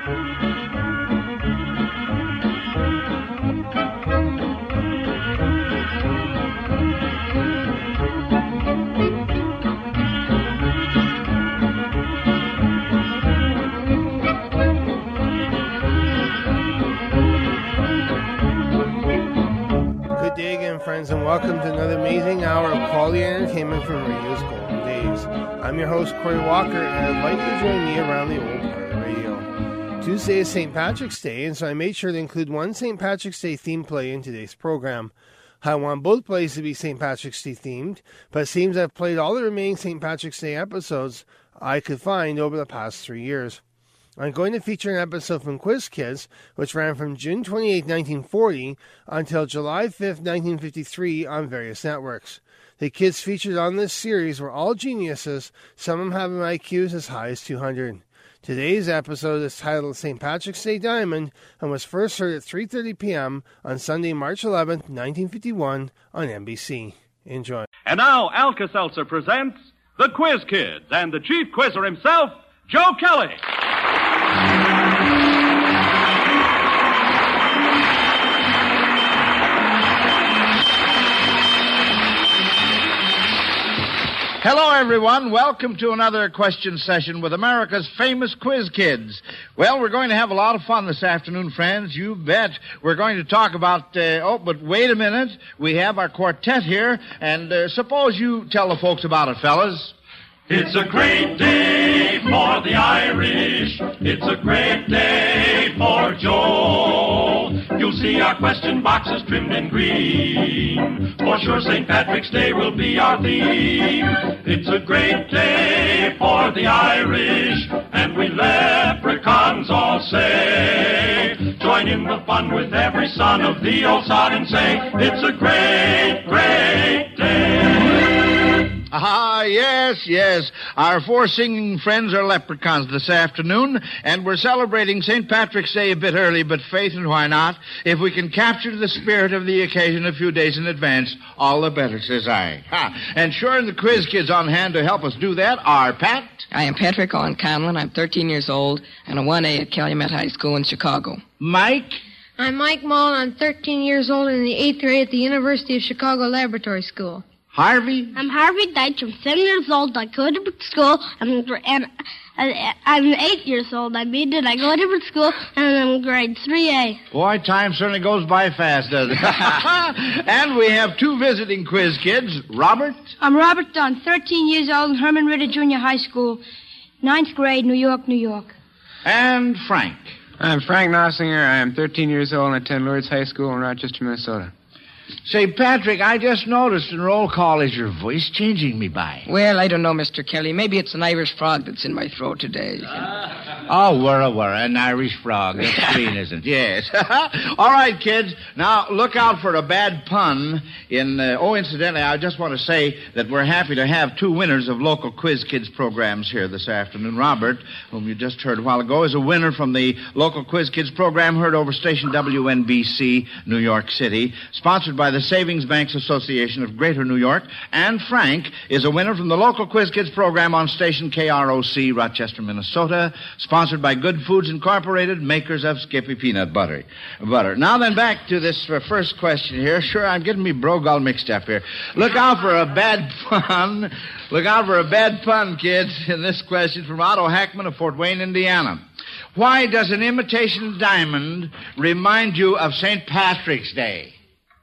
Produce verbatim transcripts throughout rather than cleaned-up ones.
Friends, and welcome to another amazing hour of quality entertainment from radio's golden days. I'm your host, Corey Walker, and I'd like you to join me around the old part of the radio. Tuesday is Saint Patrick's Day, and so I made sure to include one Saint Patrick's Day themed play in today's program. I want both plays to be Saint Patrick's Day themed, but it seems I've played all the remaining Saint Patrick's Day episodes I could find over the past three years. I'm going to feature an episode from Quiz Kids, which ran from June twenty-eighth, nineteen forty until July fifth, nineteen fifty-three on various networks. The kids featured on this series were all geniuses, some of them having I Qs as high as two hundred. Today's episode is titled Saint Patrick's Day Diamond and was first heard at three thirty p.m. on Sunday, March eleventh, nineteen fifty-one on N B C. Enjoy. And now Alka-Seltzer presents the Quiz Kids and the chief quizzer himself, Joe Kelly. Hello, everyone. Welcome to another question session with America's famous Quiz Kids. Well, we're going to have a lot of fun this afternoon, friends. You bet. We're going to talk about, uh, oh, but wait a minute. We have our quartet here, and uh, suppose you tell the folks about it, fellas. It's a great day for the Irish. It's a great day for Joe. You'll see our question boxes trimmed in green. For sure Saint Patrick's Day will be our theme. It's a great day for the Irish, and we leprechauns all say, join in the fun with every son of the old sod and say, it's a great, great day. Ah, yes, yes. Our four singing friends are leprechauns this afternoon, and we're celebrating Saint Patrick's Day a bit early, but faith and why not? If we can capture the spirit of the occasion a few days in advance, all the better, says I. Ha. And sure, the Quiz Kids on hand to help us do that are Pat. I am Patrick Owen Conlon. I'm thirteen years old and a one A at Calumet High School in Chicago. Mike. I'm Mike Mullen. I'm thirteen years old and in the eighth grade at the University of Chicago Laboratory School. Harvey? I'm Harvey Deitch. I'm seven years old. I go to different school. I'm, and I'm eight years old. I mean it. I go to different school, and I'm grade three A. Boy, time certainly goes by fast, doesn't it? And we have two visiting Quiz Kids. Robert? I'm Robert Dunn, thirteen years old, in Herman Ritter Junior High School, ninth grade, New York, New York. And Frank? I'm Frank Nossinger. I am thirteen years old and attend Lourdes High School in Rochester, Minnesota. Say, Patrick, I just noticed in roll call, is your voice changing me by? Well, I don't know, Mister Kelly. Maybe it's an Irish frog that's in my throat today. Oh, wurra, wurra, an Irish frog. That's clean, isn't it? Yes. All right, kids. Now, look out for a bad pun. In uh, Oh, incidentally, I just want to say that we're happy to have two winners of local Quiz Kids programs here this afternoon. Robert, whom you just heard a while ago, is a winner from the local Quiz Kids program heard over station W N B C, New York City, sponsored by the Savings Banks Association of Greater New York. And Frank is a winner from the local Quiz Kids program on station K R O C, Rochester, Minnesota, sponsored by Good Foods Incorporated, makers of Skippy Peanut Butter. Butter. Now then, back to this uh, first question here. Sure, I'm getting me brogue all mixed up here. Look out for a bad pun. Look out for a bad pun, kids, in this question from Otto Hackman of Fort Wayne, Indiana. Why does an imitation diamond remind you of Saint Patrick's Day?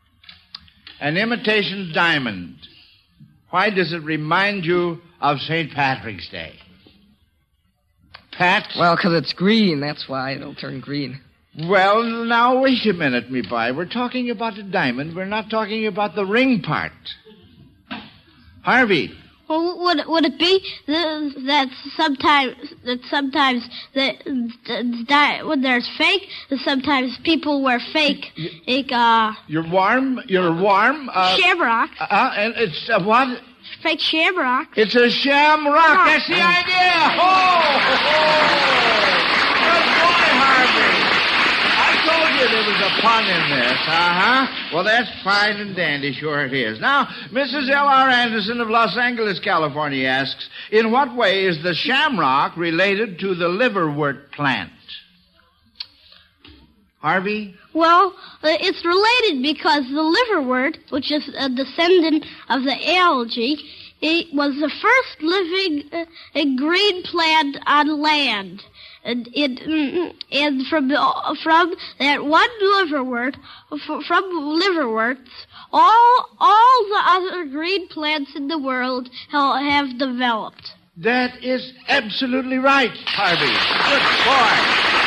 An imitation diamond. Why does it remind you of Saint Patrick's Day? Pat? Well, because it's green. That's why it'll turn green. Well, now, wait a minute, me boy. We're talking about the diamond. We're not talking about the ring part. Harvey? Well, would would it be the, that sometimes that sometimes that, that when there's fake, that sometimes people wear fake, like uh. You're warm. You're warm. Uh, shamrocks. Uh, and it's uh, what? Fake shamrocks. It's a shamrock. Oh. That's the idea. Oh, good boy, Harvey. I told you there was a pun in this. Uh-huh. Well, that's fine and dandy. Sure it is. Now, Missus L R Anderson of Los Angeles, California asks, in what way is the shamrock related to the liverwort plant? Harvey? Well, uh, it's related because the liverwort, which is a descendant of the algae, it was the first living uh, green plant on land. And it mm, and from the, from that one liverwort, from liverworts, all all the other green plants in the world have developed. That is absolutely right, Harvey. Good boy.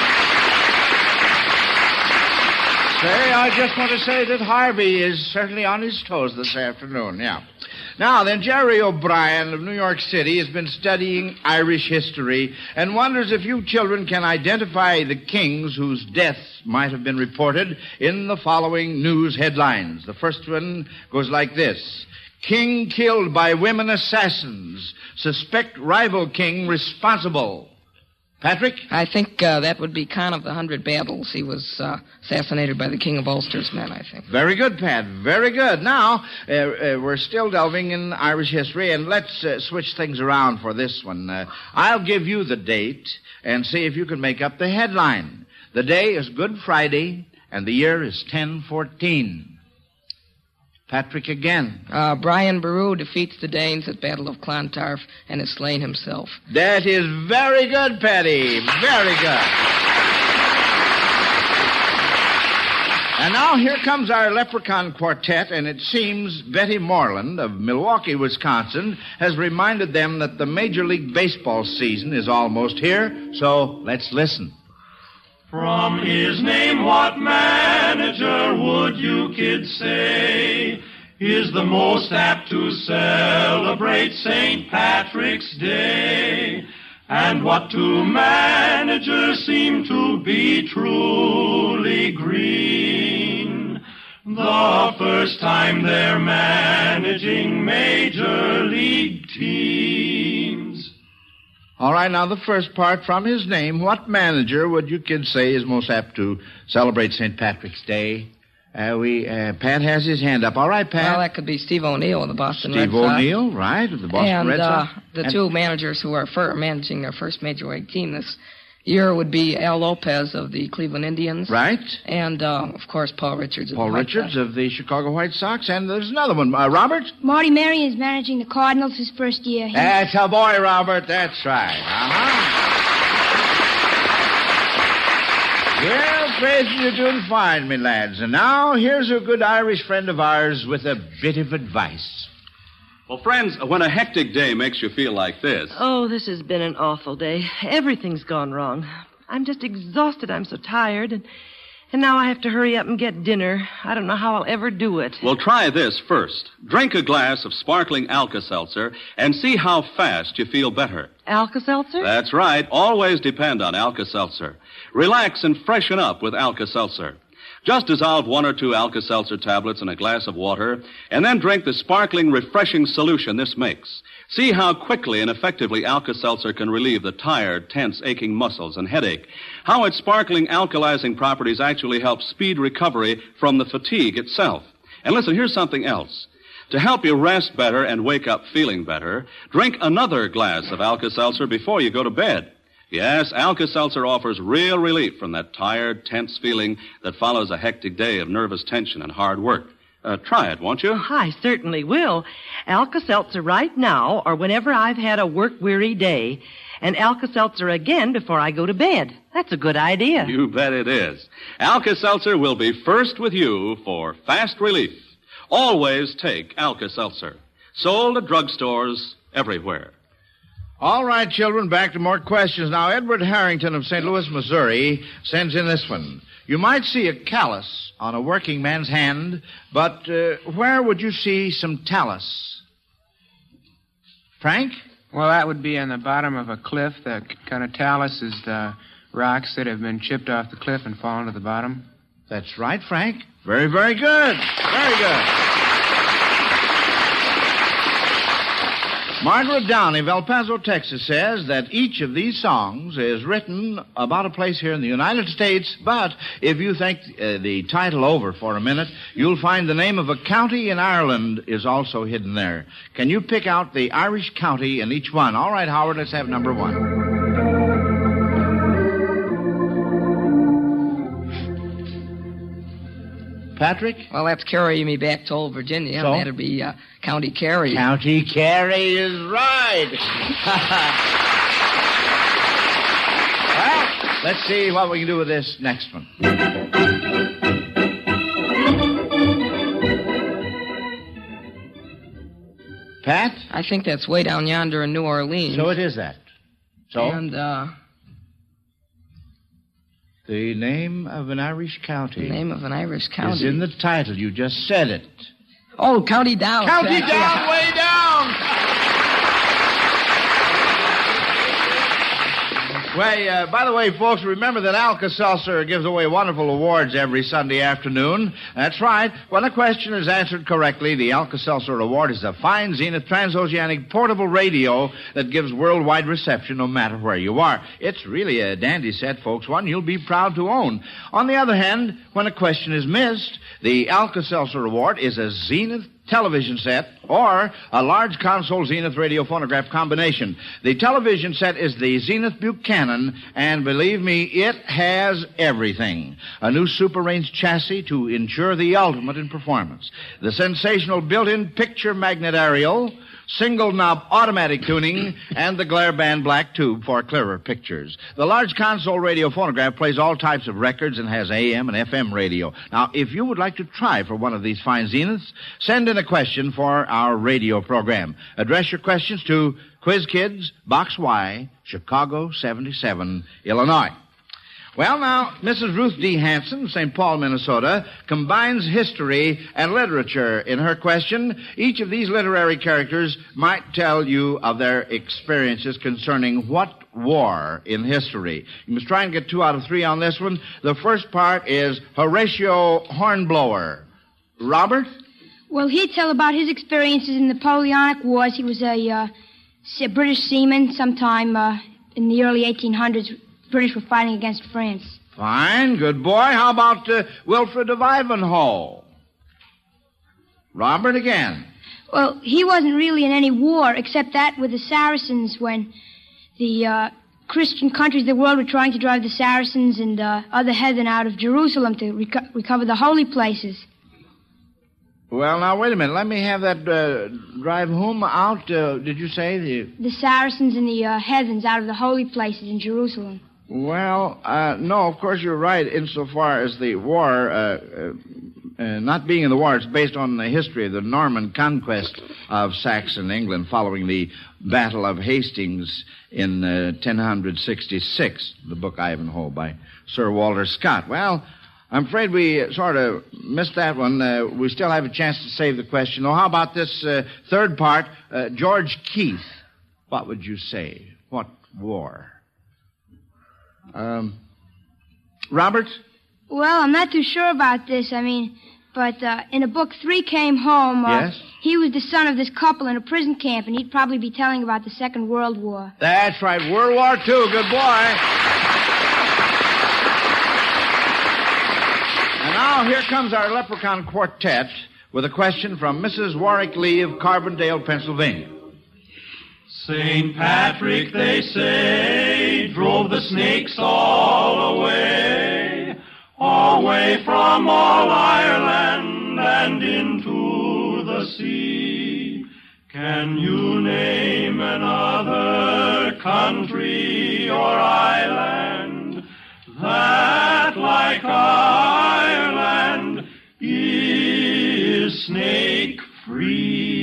Say, I just want to say that Harvey is certainly on his toes this afternoon, yeah. Now then, Jerry O'Brien of New York City has been studying Irish history and wonders if you children can identify the kings whose deaths might have been reported in the following news headlines. The first one goes like this. King killed by women assassins. Suspect rival king responsible. Patrick? I think uh, that would be Khan of the Hundred Battles. He was uh, assassinated by the King of Ulster's men, I think. Very good, Pat. Very good. Now, uh, uh, we're still delving in Irish history, and let's uh, switch things around for this one. Uh, I'll give you the date and see if you can make up the headline. The day is Good Friday, and the year is ten fourteen. Patrick again. Uh, Brian Boru defeats the Danes at Battle of Clontarf and is slain himself. That is very good, Patty. Very good. And now here comes our leprechaun quartet, and it seems Betty Moreland of Milwaukee, Wisconsin, has reminded them that the Major League Baseball season is almost here, so let's listen. From his name, what manager would you kids say is the most apt to celebrate Saint Patrick's Day? And what two managers seem to be truly green? The first time they're managing Major League teams. All right, now the first part, from his name, what manager would you kids say is most apt to celebrate Saint Patrick's Day? Uh, we uh, Pat has his hand up. All right, Pat. Well, that could be Steve O'Neill of the Boston Steve Red Sox. Steve O'Neill, right, of the Boston and, Red Sox. Uh, the and two managers who are fir- managing their first Major League team this year would be Al Lopez of the Cleveland Indians. Right. And, uh, of course, Paul Richards of Paul the White Richards Sox. of the Chicago White Sox. And there's another one. Uh, Robert? Marty Marion is managing the Cardinals his first year. He... That's a boy, Robert. That's right. Uh-huh. Well, praise you're doing fine, me lads. And now, here's a good Irish friend of ours with a bit of advice. Well, friends, when a hectic day makes you feel like this... Oh, this has been an awful day. Everything's gone wrong. I'm just exhausted. I'm so tired. And, and now I have to hurry up and get dinner. I don't know how I'll ever do it. Well, try this first. Drink a glass of sparkling Alka-Seltzer and see how fast you feel better. Alka-Seltzer? That's right. Always depend on Alka-Seltzer. Relax and freshen up with Alka-Seltzer. Just dissolve one or two Alka-Seltzer tablets in a glass of water, and then drink the sparkling, refreshing solution this makes. See how quickly and effectively Alka-Seltzer can relieve the tired, tense, aching muscles and headache. How its sparkling, alkalizing properties actually help speed recovery from the fatigue itself. And listen, here's something else. To help you rest better and wake up feeling better, drink another glass of Alka-Seltzer before you go to bed. Yes, Alka-Seltzer offers real relief from that tired, tense feeling that follows a hectic day of nervous tension and hard work. Uh, try it, won't you? I certainly will. Alka-Seltzer right now or whenever I've had a work-weary day. And Alka-Seltzer again before I go to bed. That's a good idea. You bet it is. Alka-Seltzer will be first with you for fast relief. Always take Alka-Seltzer. Sold at drugstores everywhere. All right, children, back to more questions. Now, Edward Harrington of Saint Louis, Missouri, sends in this one. You might see a callus on a working man's hand, but uh, where would you see some talus? Frank? Well, that would be on the bottom of a cliff. The kind of talus is the rocks that have been chipped off the cliff and fallen to the bottom. That's right, Frank. Very, very good. Very good. Margaret Downey of El Paso, Texas, says that each of these songs is written about a place here in the United States, but if you think uh, the title over for a minute, you'll find the name of a county in Ireland is also hidden there. Can you pick out the Irish county in each one? All right, Howard, let's have number one. Patrick? Well, that's carrying me back to old Virginia. So? That'd be uh, County Kerry. County Kerry is right. Well, let's see what we can do with this next one. Pat? I think that's way down yonder in New Orleans. So it is that. So? And, uh... the name of an Irish county. The name of an Irish county. Is in the title. You just said it. Oh, County Down. County Down, yeah. Way down. Well, uh, by the way, folks, remember that Alka-Seltzer gives away wonderful awards every Sunday afternoon. That's right. When a question is answered correctly, the Alka-Seltzer Award is a fine Zenith transoceanic portable radio that gives worldwide reception no matter where you are. It's really a dandy set, folks, one you'll be proud to own. On the other hand, when a question is missed, the Alka-Seltzer Award is a Zenith television set or a large console Zenith radio phonograph combination. The television set is the Zenith Buchanan, and believe me, it has everything. A new super range chassis to ensure the ultimate in performance. The sensational built-in picture magnet aerial, single knob automatic tuning, and the glare band black tube for clearer pictures. The large console radio phonograph plays all types of records and has A M and F M radio. Now, if you would like to try for one of these fine Zeniths, send in a question for our radio program. Address your questions to Quiz Kids, Box Y, Chicago seventy-seven, Illinois. Well, now, Missus Ruth D. Hanson, Saint Paul, Minnesota, combines history and literature in her question. Each of these literary characters might tell you of their experiences concerning what war in history. You must try and get two out of three on this one. The first part is Horatio Hornblower. Robert? Well, he'd tell about his experiences in the Napoleonic Wars. He was a, uh, a British seaman sometime uh, in the early eighteen hundreds. British were fighting against France. Fine, good boy. How about uh, Wilfred of Ivanhoe? Robert again. Well, he wasn't really in any war, except that with the Saracens when the uh, Christian countries of the world were trying to drive the Saracens and uh, other heathen out of Jerusalem to reco- recover the holy places. Well, now, wait a minute. Let me have that uh, drive whom out, uh, did you say? The The Saracens and the uh, heathens out of the holy places in Jerusalem. Well, uh, no, of course you're right insofar as the war, uh, uh, uh, not being in the war, it's based on the history of the Norman conquest of Saxon England following the Battle of Hastings in uh, ten sixty-six, the book Ivanhoe by Sir Walter Scott. Well, I'm afraid we sort of missed that one. Uh, we still have a chance to save the question. Oh, how about this uh, third part? Uh, George Keith, what would you say? What war? Um, Robert? Well, I'm not too sure about this. I mean, but uh, in the book Three Came Home, uh, yes? he was the son of this couple in a prison camp, and he'd probably be telling about the Second World War. That's right, World War Two. Good boy. And now here comes our Leprechaun Quartet with a question from Missus Warwick Lee of Carbondale, Pennsylvania. Saint Patrick, they say, drove the snakes all away, away from all Ireland and into the sea. Can you name another country or island that, like Ireland, is snake-free?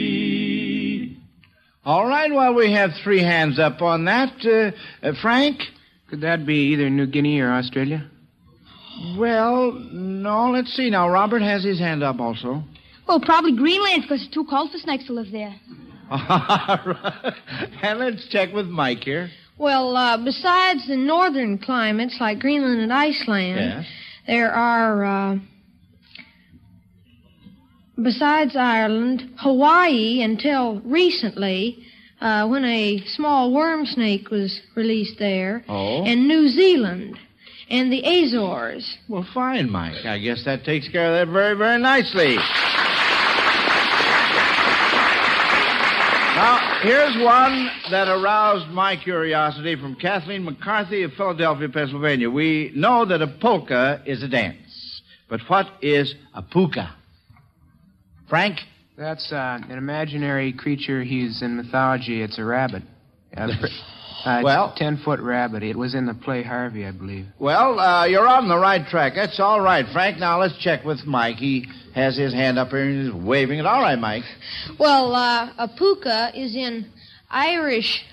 All right, well, we have three hands up on that. Uh, uh, Frank? Could that be either New Guinea or Australia? Well, no, let's see now. Robert has his hand up also. Well, probably Greenland, because it's too cold for snakes to live there. And let's check with Mike here. Well, uh, besides the northern climates like Greenland and Iceland, Yes. there are, uh, besides Ireland, Hawaii until recently, uh, when a small worm snake was released there, Oh. and New Zealand, and the Azores. Well, fine, Mike. I guess that takes care of that very, very nicely. Now, here's one that aroused my curiosity from Kathleen McCarthy of Philadelphia, Pennsylvania. We know that a polka is a dance. But what is a puka? Frank? That's uh, an imaginary creature. He's in mythology. It's a rabbit. Uh, uh, well, ten-foot rabbit. It was in the play Harvey, I believe. Well, uh, you're on the right track. That's all right, Frank. Now let's check with Mike. He has his hand up here and he's waving it. All right, Mike. Well, uh, a puka is in Irish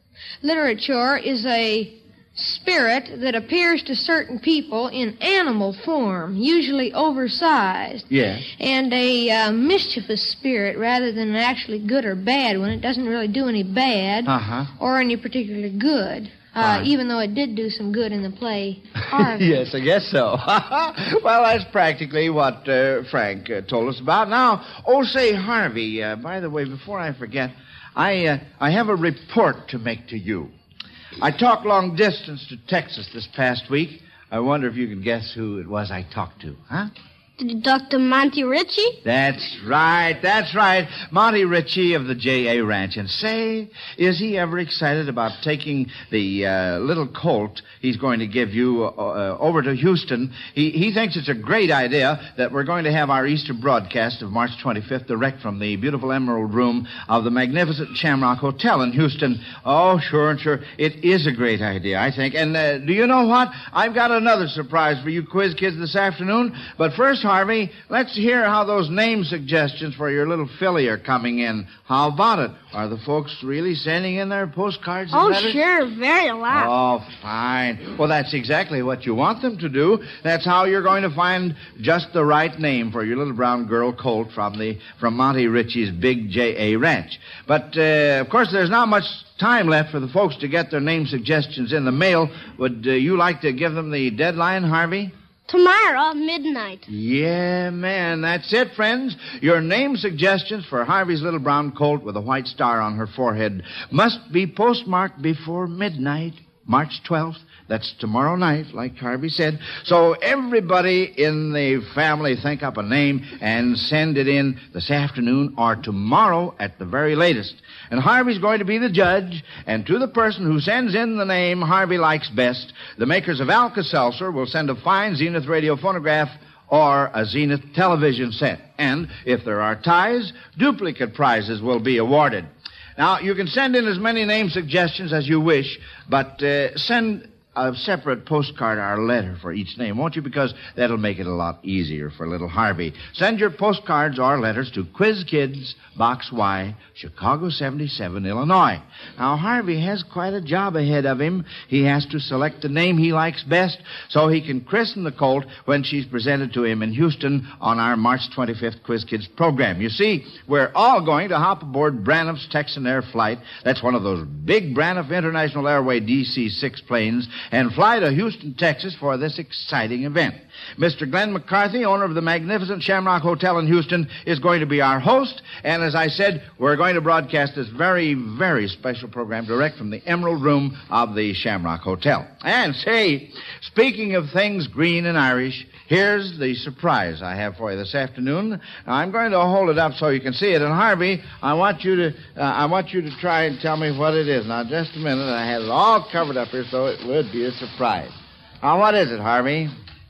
literature is a spirit that appears to certain people in animal form, usually oversized. Yes. And a uh, mischievous spirit rather than an actually good or bad one. It doesn't really do any bad uh-huh. or any particularly good, uh, even though it did do some good in the play Harvey. Yes, I guess so. Well, that's practically what uh, Frank uh, told us about. Now, oh, say, Harvey, uh, by the way, before I forget, I uh, I have a report to make to you. I talked long distance to Texas this past week. I wonder if you can guess who it was I talked to, huh? Doctor Monty Ritchie? That's right, that's right. Monty Ritchie of the J A Ranch. And say, is he ever excited about taking the uh, little colt he's going to give you uh, uh, over to Houston? He, he thinks it's a great idea that we're going to have our Easter broadcast of March twenty-fifth direct from the beautiful Emerald Room of the magnificent Shamrock Hotel in Houston. Oh, sure, sure. It is a great idea, I think. And uh, do you know what? I've got another surprise for you quiz kids this afternoon. But first, Harvey, let's hear how those name suggestions for your little filly are coming in. How about it? Are the folks really sending in their postcards and Oh, letters? sure, very loud. Oh, fine. Well, that's exactly what you want them to do. That's how you're going to find just the right name for your little brown girl colt from the from Monty Ritchie's Big J A Ranch. But, uh, of course, there's not much time left for the folks to get their name suggestions in the mail. Would uh, you like to give them the deadline, Harvey? Tomorrow, midnight. Yeah, man, that's it, friends. Your name suggestions for Harvey's little brown colt with a white star on her forehead must be postmarked before midnight, March twelfth. That's tomorrow night, like Harvey said. So everybody in the family think up a name and send it in this afternoon or tomorrow at the very latest. And Harvey's going to be the judge, and to the person who sends in the name Harvey likes best, the makers of Alka-Seltzer will send a fine Zenith radio phonograph or a Zenith television set. And if there are ties, duplicate prizes will be awarded. Now, you can send in as many name suggestions as you wish, but uh, send a separate postcard or letter for each name, won't you? Because that'll make it a lot easier for little Harvey. Send your postcards or letters to Quiz Kids, Box Y, Chicago seventy-seven, Illinois. Now, Harvey has quite a job ahead of him. He has to select the name he likes best so he can christen the colt when she's presented to him in Houston on our March twenty-fifth Quiz Kids program. You see, we're all going to hop aboard Braniff's Texan Air flight. That's one of those big Braniff International Airway D C six planes, and fly to Houston, Texas for this exciting event. Mister Glenn McCarthy, owner of the magnificent Shamrock Hotel in Houston, is going to be our host, and as I said, we're going to broadcast this very, very special program direct from the Emerald Room of the Shamrock Hotel. And say, speaking of things green and Irish, here's the surprise I have for you this afternoon. Now, I'm going to hold it up so you can see it, and Harvey, I want you to uh, I want you to try and tell me what it is. Now, just a minute. I had it all covered up here so it would be a surprise. Now, what is it, Harvey?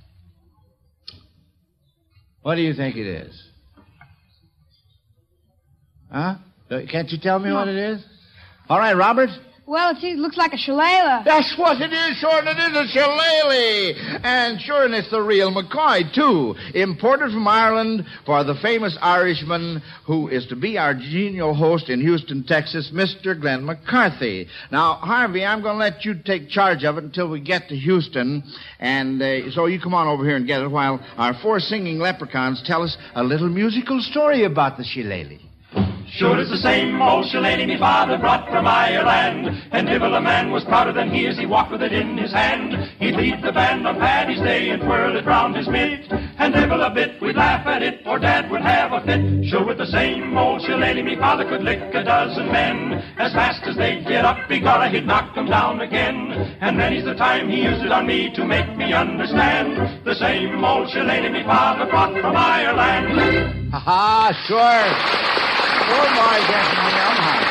What do you think it is? Huh? Can't you tell me No. what it is? All right, Robert? Well, it looks like a shillelagh. That's what it is, sure, and it is a shillelagh. And sure, and it's the real McCoy, too. Imported from Ireland for the famous Irishman who is to be our genial host in Houston, Texas, Mister Glenn McCarthy. Now, Harvey, I'm going to let you take charge of it until we get to Houston. And uh, so you come on over here and get it while our four singing leprechauns tell us a little musical story about the shillelagh. Sure, it's the same old shillelagh me father brought from Ireland, and Dibble a man was prouder than he as he walked with it in his hand. He'd lead the band on Paddy's Day and twirl it round his mitt, and Dibble a bit, we'd laugh at it, or Dad would have a fit. Sure, with the same old shillelagh me father could lick a dozen men. As fast as they'd get up, begorra, he'd knock them down again. And many's the time he used it on me to make me understand. The same old shillelagh me father brought from Ireland. Ha ha, sure. Poor boy getting the umpire.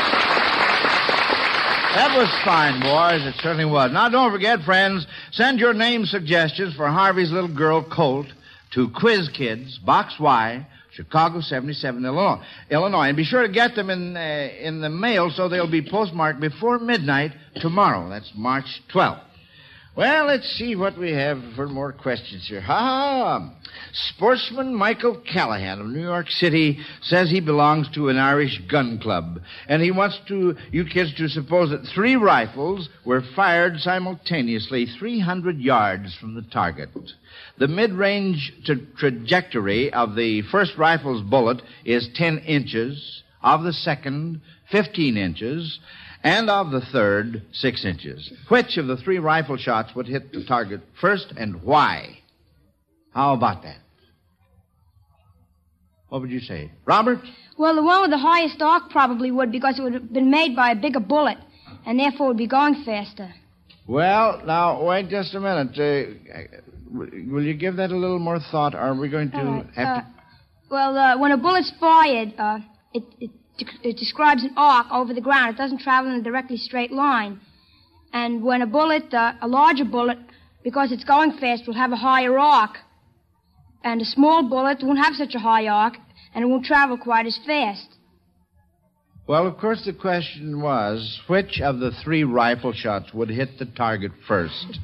That was fine, boys. It certainly was. Now, don't forget, friends, send your name suggestions for Harvey's little girl, Colt, to Quiz Kids, Box Y, Chicago seventy-seven, Illinois. Illinois. And be sure to get them in, uh, in the mail so they'll be postmarked before midnight tomorrow. That's March twelfth. Well, let's see what we have for more questions here. Ha ha! Sportsman Michael Callahan of New York City says he belongs to an Irish gun club. And he wants to you kids to suppose that three rifles were fired simultaneously three hundred yards from the target. The mid-range tra- trajectory of the first rifle's bullet is ten inches, of the second, fifteen inches, and of the third, six inches. Which of the three rifle shots would hit the target first, and why? How about that? What would you say? Robert? Well, the one with the highest arc probably would, because it would have been made by a bigger bullet, and therefore would be going faster. Well, now, wait just a minute. Uh, will you give that a little more thought? Are we going to right. have uh, to... Well, uh, when a bullet's fired, uh, it... it It describes an arc over the ground. It doesn't travel in a directly straight line. And when a bullet, uh, a larger bullet, because it's going fast, will have a higher arc. And a small bullet won't have such a high arc, and it won't travel quite as fast. Well, of course, the question was, which of the three rifle shots would hit the target first?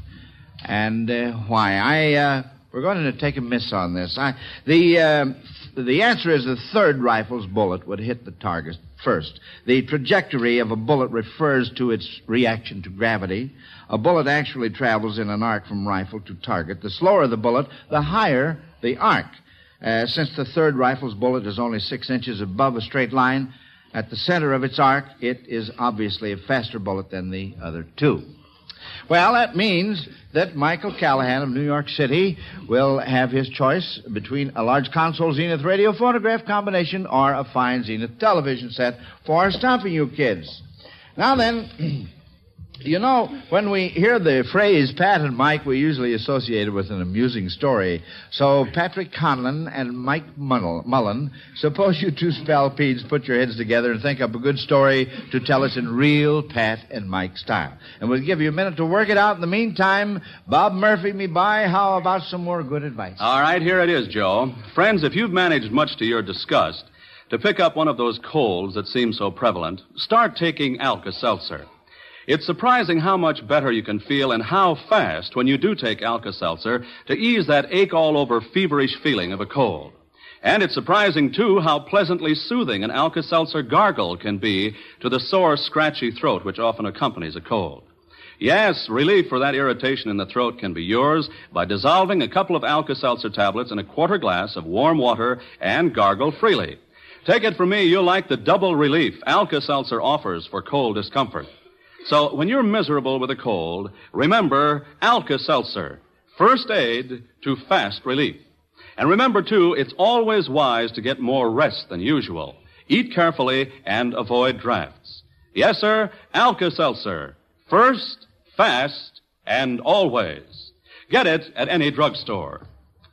And uh, why? I, uh, we're going to take a miss on this. I, the... Uh, The answer is the third rifle's bullet would hit the target first. The trajectory of a bullet refers to its reaction to gravity. A bullet actually travels in an arc from rifle to target. The slower the bullet, the higher the arc. Uh, since the third rifle's bullet is only six inches above a straight line, at the center of its arc, it is obviously a faster bullet than the other two. Well, that means that Michael Callahan of New York City will have his choice between a large console Zenith radio phonograph combination or a fine Zenith television set for stomping you kids. Now then, you know, when we hear the phrase Pat and Mike, we usually associate it with an amusing story. So Patrick Conlon and Mike Mullen, suppose you two spell-peeds put your heads together and think up a good story to tell us in real Pat and Mike style. And we'll give you a minute to work it out. In the meantime, Bob Murphy, me by, how about some more good advice? All right, here it is, Joe. Friends, if you've managed much to your disgust to pick up one of those colds that seem so prevalent, start taking Alka-Seltzer. It's surprising how much better you can feel and how fast when you do take Alka-Seltzer to ease that ache-all-over feverish feeling of a cold. And it's surprising, too, how pleasantly soothing an Alka-Seltzer gargle can be to the sore, scratchy throat which often accompanies a cold. Yes, relief for that irritation in the throat can be yours by dissolving a couple of Alka-Seltzer tablets in a quarter glass of warm water and gargle freely. Take it from me, you'll like the double relief Alka-Seltzer offers for cold discomfort. So when you're miserable with a cold, remember Alka-Seltzer, first aid to fast relief. And remember, too, it's always wise to get more rest than usual. Eat carefully and avoid drafts. Yes, sir, Alka-Seltzer, first, fast, and always. Get it at any drugstore.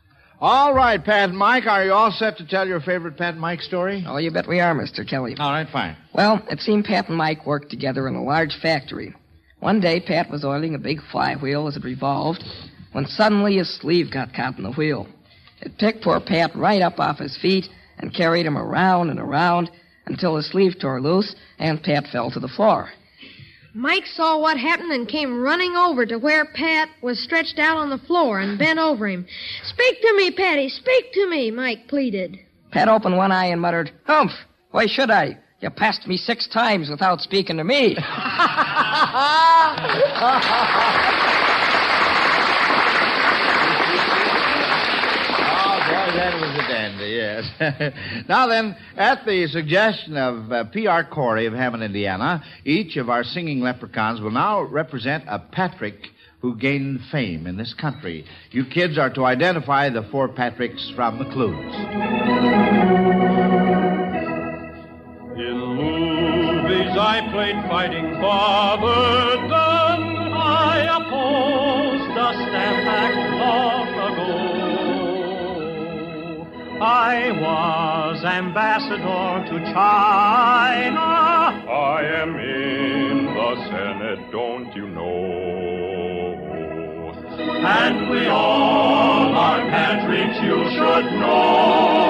All right, Pat and Mike, are you all set to tell your favorite Pat and Mike story? Oh, you bet we are, Mister Kelly. All right, fine. Well, it seemed Pat and Mike worked together in a large factory. One day, Pat was oiling a big flywheel as it revolved, when suddenly his sleeve got caught in the wheel. It picked poor Pat right up off his feet and carried him around and around until his sleeve tore loose and Pat fell to the floor. Mike saw what happened and came running over to where Pat was stretched out on the floor and bent over him. "Speak to me, Patty, speak to me," Mike pleaded. Pat opened one eye and muttered, "Humph, why should I? You passed me six times without speaking to me." That was a dandy, yes. Now then, at the suggestion of uh, P R Corey of Hammond, Indiana, each of our singing leprechauns will now represent a Patrick who gained fame in this country. You kids are to identify the four Patricks from the clues. In movies I played fighting Father Dunn. I opposed the stamp act long ago. I was ambassador to China. I am in the Senate, don't you know? And we all are patriots. Irish you should know.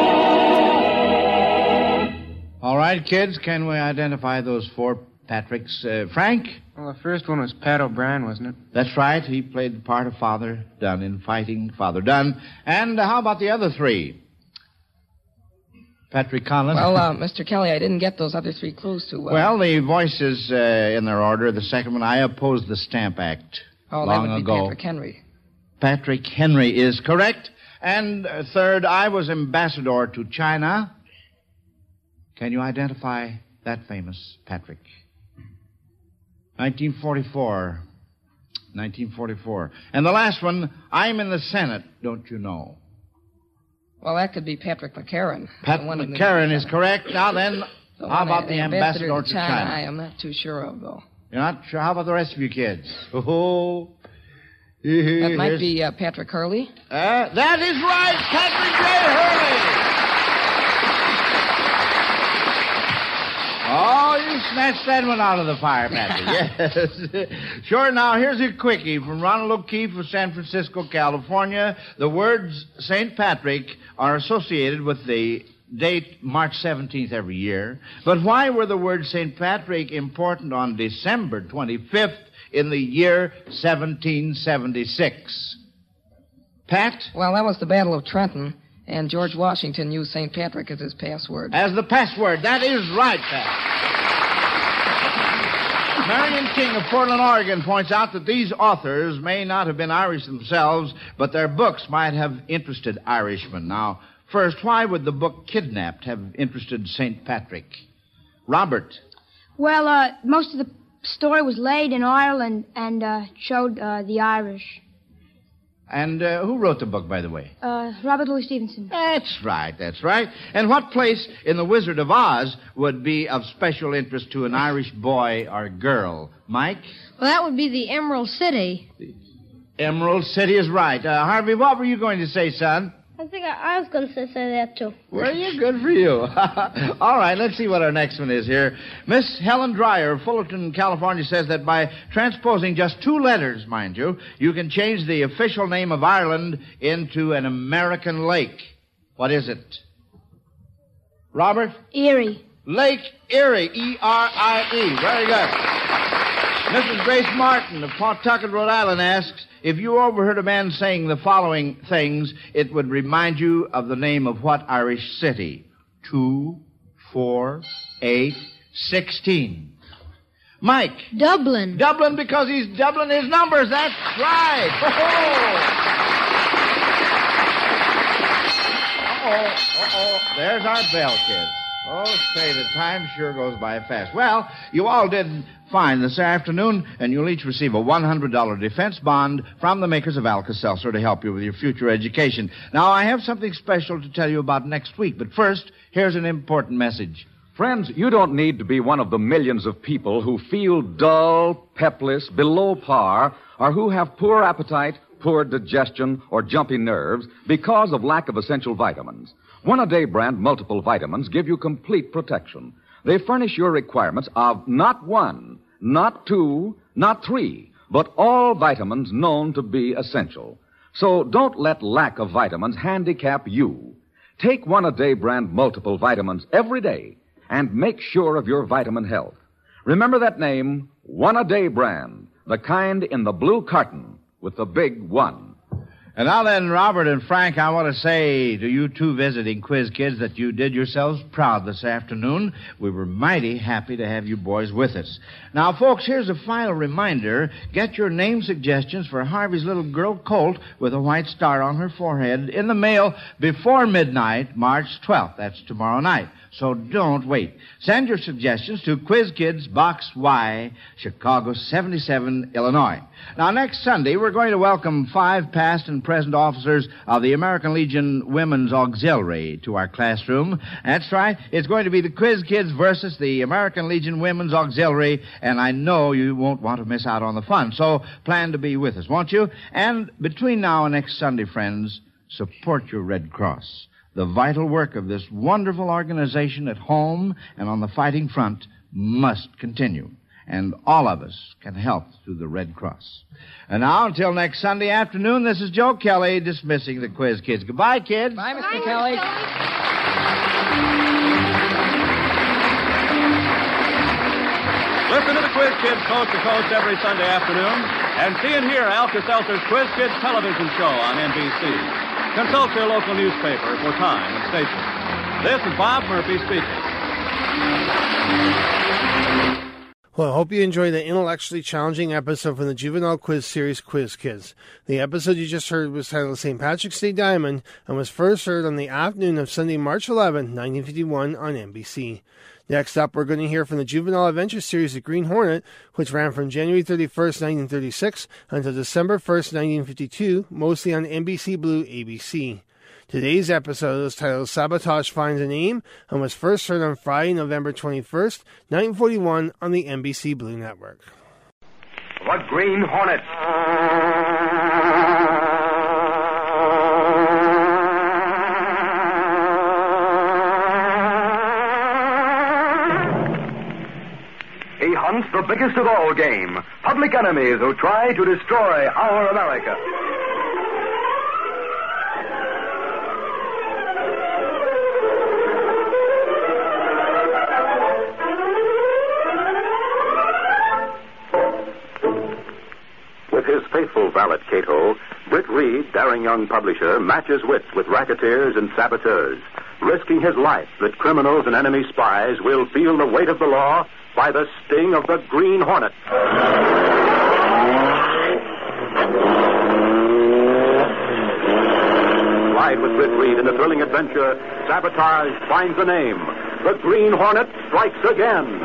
All right, kids, can we identify those four Patricks? Uh, Frank? Well, the first one was Pat O'Brien, wasn't it? That's right. He played the part of Father Dunn in Fighting Father Dunn. And uh, how about the other three? Patrick Conlon? Well, uh, Mister Kelly, I didn't get those other three clues too well. Well, the voices uh, in their order. The second one, I opposed the Stamp Act oh, long that would be ago. Patrick Henry. Patrick Henry is correct. And uh, third, I was ambassador to China. Can you identify that famous Patrick? nineteen forty-four. nineteen forty-four. And the last one, I'm in the Senate, don't you know? Well, that could be Patrick McCarran. Pat McCarran is correct. Now then, the how about the the ambassador, ambassador to China? China? I am not too sure of, though. You're not sure? How about the rest of you kids? Oh. That might be uh, Patrick Hurley. Uh, that is right, Patrick J. Hurley. Oh, you snatched that one out of the fire, Patrick. Yes. Sure, now, here's a quickie from Ronald O'Keefe of San Francisco, California. The words Saint Patrick are associated with the date March seventeenth every year. But why were the words Saint Patrick important on December twenty-fifth in the year seventeen seventy-six? Pat? Well, that was the Battle of Trenton, and George Washington used Saint Patrick as his password. As the password. That is right, Pat. Marion King of Portland, Oregon points out that these authors may not have been Irish themselves, but their books might have interested Irishmen. Now, first, why would the book Kidnapped have interested Saint Patrick? Robert? Well, uh, most of the story was laid in Ireland and uh, showed uh, the Irish. And uh, who wrote the book, by the way? Uh, Robert Louis Stevenson. That's right, that's right. And what place in The Wizard of Oz would be of special interest to an Irish boy or girl? Mike? Well, that would be the Emerald City. Emerald City is right. Uh, Harvey, what were you going to say, son? I think I, I was going to say, say that, too. Were you? Good for you. All right, let's see what our next one is here. Miss Helen Dreyer of Fullerton, California, says that by transposing just two letters, mind you, you can change the official name of Ireland into an American lake. What is it? Robert? Erie. Lake Erie, E R I E. Very good. Missus Grace Martin of Pawtucket, Rhode Island asks, if you overheard a man saying the following things, it would remind you of the name of what Irish city? Two, four, eight, sixteen. Mike. Dublin. Dublin because he's doubling his numbers. That's right. Uh-oh. Uh-oh. There's our bell, kids. Oh, say, the time sure goes by fast. Well, you all did fine this afternoon, and you'll each receive a one hundred dollars defense bond from the makers of Alka-Seltzer to help you with your future education. Now, I have something special to tell you about next week, but first, here's an important message. Friends, you don't need to be one of the millions of people who feel dull, pepless, below par, or who have poor appetite, poor digestion, or jumpy nerves because of lack of essential vitamins. One-A-Day brand multiple vitamins give you complete protection. They furnish your requirements of not one, not two, not three, but all vitamins known to be essential. So don't let lack of vitamins handicap you. Take One-A-Day brand multiple vitamins every day and make sure of your vitamin health. Remember that name, One-A-Day brand, the kind in the blue carton with the big one. And now then, Robert and Frank, I want to say to you two visiting quiz kids that you did yourselves proud this afternoon. We were mighty happy to have you boys with us. Now, folks, here's a final reminder. Get your name suggestions for Harvey's little girl, Colt, with a white star on her forehead in the mail before midnight, March twelfth. That's tomorrow night. So don't wait. Send your suggestions to Quiz Kids, Box Y, Chicago seventy-seven, Illinois. Now, next Sunday, we're going to welcome five past and present officers of the American Legion Women's Auxiliary to our classroom. That's right. It's going to be the Quiz Kids versus the American Legion Women's Auxiliary, and I know you won't want to miss out on the fun. So plan to be with us, won't you? And between now and next Sunday, friends, support your Red Cross. The vital work of this wonderful organization at home and on the fighting front must continue. And all of us can help through the Red Cross. And now, until next Sunday afternoon, this is Joe Kelly dismissing the Quiz Kids. Goodbye, kids. Bye, Mister Bye, Kelly. Listen to the Quiz Kids coast to coast every Sunday afternoon. And see and hear Alka-Seltzer's Quiz Kids television show on N B C. Consult your local newspaper for time and station. This is Bob Murphy speaking. Well, I hope you enjoyed the intellectually challenging episode from the Juvenile Quiz Series Quiz Kids. The episode you just heard was titled Saint Patrick's Day Diamond and was first heard on the afternoon of Sunday, March eleventh, nineteen fifty-one on N B C. Next up, we're going to hear from the Juvenile Adventure Series The Green Hornet, which ran from January thirty-first, nineteen thirty-six until December first, nineteen fifty-two, mostly on N B C Blue A B C. Today's episode is titled Sabotage Finds a Name and was first heard on Friday, November twenty-first, nineteen forty-one on the N B C Blue Network. The Green Hornet. He hunts the biggest of all game, public enemies who try to destroy our America. With his faithful valet, Cato, Britt Reed, daring young publisher, matches wits with racketeers and saboteurs, risking his life that criminals and enemy spies will feel the weight of the law by the sting of the Green Hornet. Ride with Britt Reed in the thrilling adventure, Sabotage Finds a Name. The Green Hornet strikes again.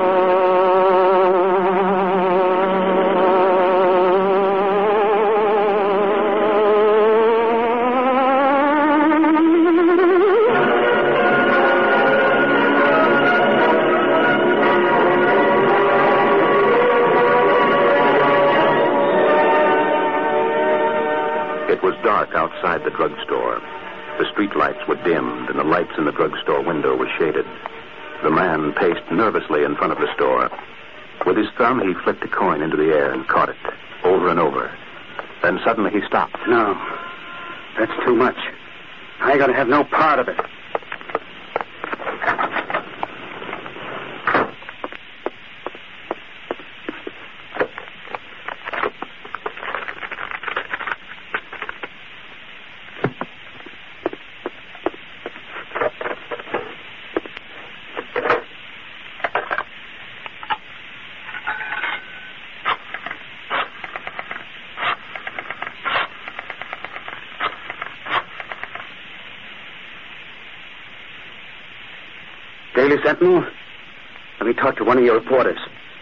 It was dark outside the drugstore. The streetlights were dimmed, and the lights in the drugstore window were shaded. The man paced nervously in front of the store. With his thumb, he flicked a coin into the air and caught it, over and over. Then suddenly he stopped. No, that's too much. I gotta have no part of it. Daily Sentinel? Let me talk to one of your reporters.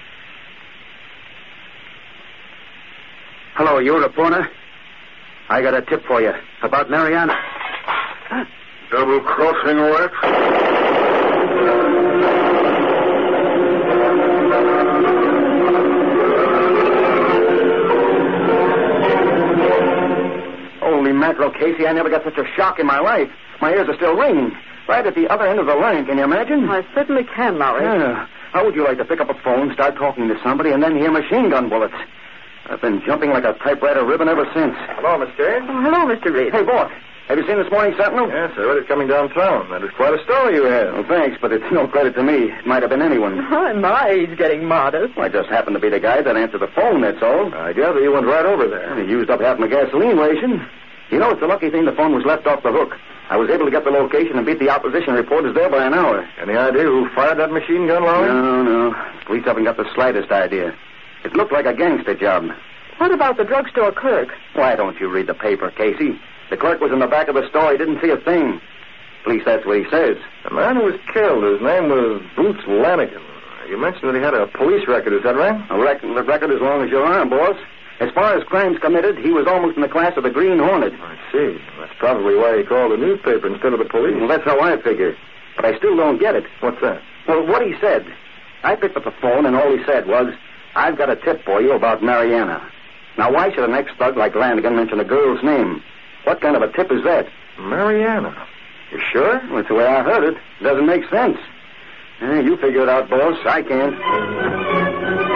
Hello, you a reporter? I got a tip for you about Mariana. Double-crossing what? Holy mackerel, Casey, I never got such a shock in my life. My ears are still ringing. Right at the other end of the line, can you imagine? I certainly can, Lowry. Yeah. How would you like to pick up a phone, start talking to somebody, and then hear machine gun bullets? I've been jumping like a typewriter ribbon ever since. Hello, mister. Oh, hello, Mister Reed. Hey, boy, have you seen this morning's Sentinel? Yes, I read it coming downtown. That is quite a story you had. Well, thanks, but it's no credit to me. It might have been anyone. Oh, my, he's getting modest. Well, I just happened to be the guy that answered the phone, that's all. I gather you went right over there. He used up half my gasoline ration. You know, it's a lucky thing the phone was left off the hook. I was able to get the location and beat the opposition reporters there by an hour. Any idea who fired that machine gun, Lowry? No, no. Police haven't got the slightest idea. It looked like a gangster job. What about the drugstore clerk? Why don't you read the paper, Casey? The clerk was in the back of the store. He didn't see a thing. At least that's what he says. The man who was killed, his name was Boots Lanigan. You mentioned that he had a police record, is that right? A rec- the record as long as your arm, boss. As far as crimes committed, he was almost in the class of the Green Hornet. I see. That's probably why he called the newspaper instead of the police. Well, that's how I figure. But I still don't get it. What's that? Well, what he said. I picked up the phone, and all he said was, I've got a tip for you about Mariana. Now, why should an ex-thug like Lanigan mention a girl's name? What kind of a tip is that? Mariana. You sure? Well, that's the way I heard it. It doesn't make sense. Eh, you figure it out, boss. I can't.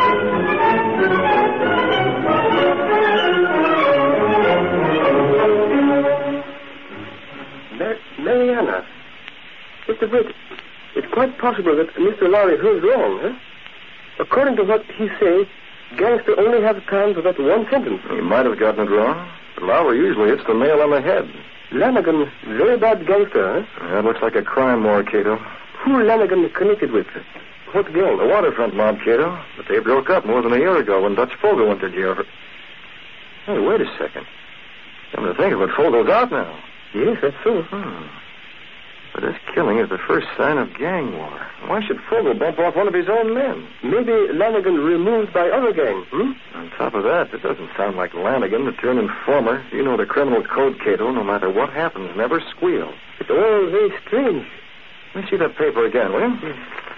Britt, it's quite possible that Mister Lowry heard wrong, huh? According to what he say, gangster only have time for that one sentence. He might have gotten it wrong. But Lowry usually hits the nail on the head. Lanigan, very bad gangster, huh? That looks like a crime war, Cato. Who Lanigan connected with? What gang? The waterfront mob, Cato. But they broke up more than a year ago when Dutch Fogel went to jail. For... Hey, wait a second. Come to think of it, Fogel's out now. Yes, that's so. Hmm. But this killing is the first sign of gang war. Why should Fogel bump off one of his own men? Maybe Lanigan removed by other gang, hmm? On top of that, it doesn't sound like Lanigan to turn informer. You know the criminal code, Cato. No matter what happens, never squeal. It's all very strange. Let me see that paper again, will you? Yes.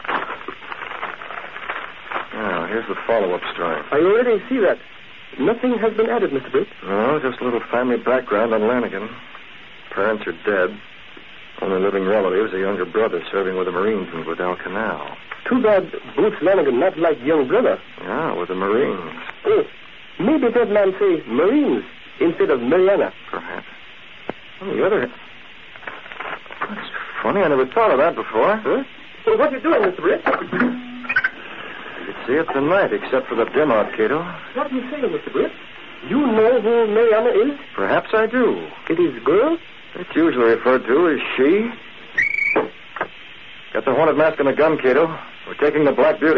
Now, here's the follow-up story. I already see that. Nothing has been added, Mister Britt. No, just a little family background on Lanigan. Parents are dead. Only living relatives, a younger brother serving with the Marines in Guadalcanal. Too bad Boots Lanigan not like young brother. Yeah, with the Marines. Oh, maybe that man say Marines instead of Mariana. Perhaps. On the other hand... That's funny. I never thought of that before. Huh? Well, what are you doing, Mister Britt? You could see it tonight, except for the dim-out, Cato. What are you saying, Mister Britt? You know who Mariana is? Perhaps I do. It is girl? It's usually referred to as she. Got the haunted mask and the gun, Cato. We're taking the Black Beauty.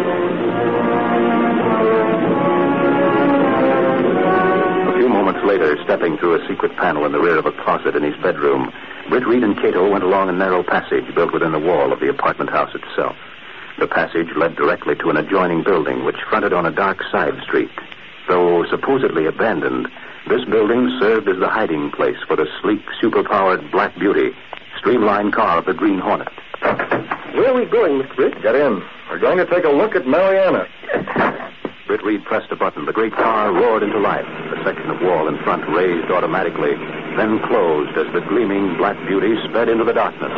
A few moments later, stepping through a secret panel in the rear of a closet in his bedroom, Britt, Reed, and Cato went along a narrow passage built within the wall of the apartment house itself. The passage led directly to an adjoining building which fronted on a dark side street. Though supposedly abandoned, this building served as the hiding place for the sleek, superpowered Black Beauty, streamlined car of the Green Hornet. Where are we going, Mister Britt? Get in. We're going to take a look at Mariana. Britt Reed pressed a button. The great car roared into life. The section of wall in front raised automatically, then closed as the gleaming Black Beauty sped into the darkness.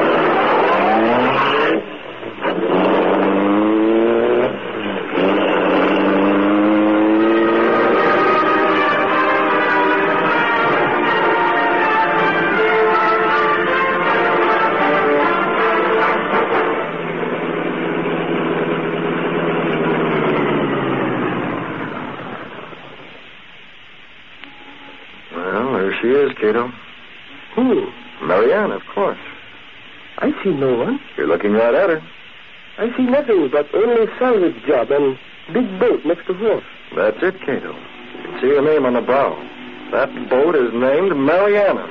She is, Cato. Who? Mariana, of course. I see no one. You're looking right at her. I see nothing but only salvage job and big boat next to wharf. That's it, Cato. You can see her name on the bow. That boat is named Mariana.